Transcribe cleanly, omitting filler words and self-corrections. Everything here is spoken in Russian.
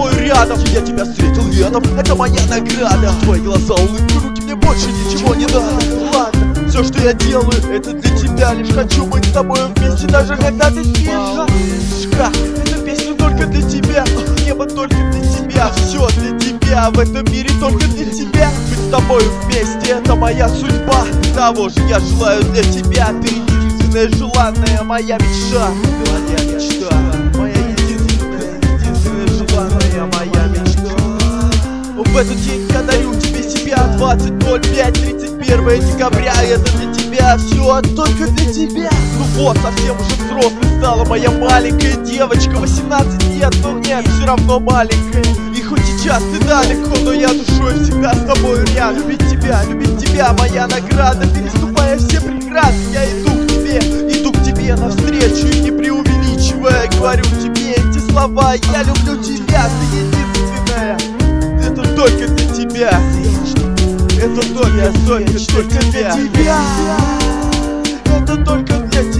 тобой рядом. Я тебя встретил летом, это моя награда. Твои глаза, улыбки, руки, мне больше ничего не надо. Ладно, все, что я делаю, это для тебя. Лишь хочу быть с тобой вместе, даже когда ты спишь. Эта песня только для тебя, небо только для тебя, все для тебя, в этом мире только для тебя. Быть с тобой вместе, это моя судьба. Того же я желаю для тебя. Ты единственная желанная моя мечта. Моя мечта, моя единственная желанная моя мечта. В этот день я дарю тебе себя. 20:05, 31 декабря. Это для тебя, все только для тебя. Ну вот, совсем уже взрослой стала моя маленькая девочка. 18 лет, но нет, все равно маленькая. И хоть сейчас ты далеко, но я душой всегда с тобой рядом. Любить тебя, моя награда. Переступая все преграды, я иду к тебе навстречу. И не преувеличивая, говорю тебе эти слова. Я люблю тебя, ты единственная. Это только для тебя. Это только для тебя. Это только для тебя.